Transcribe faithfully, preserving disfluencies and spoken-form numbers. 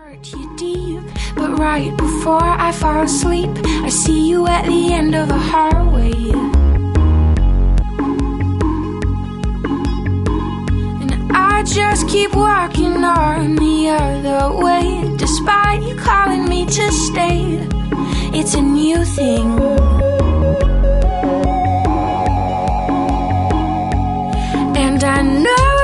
hurt you deep, but right before I fall asleep, I see you at the end of a hallway. And I just keep walking on the other way, despite you calling me to stay. It's a new thing. And I know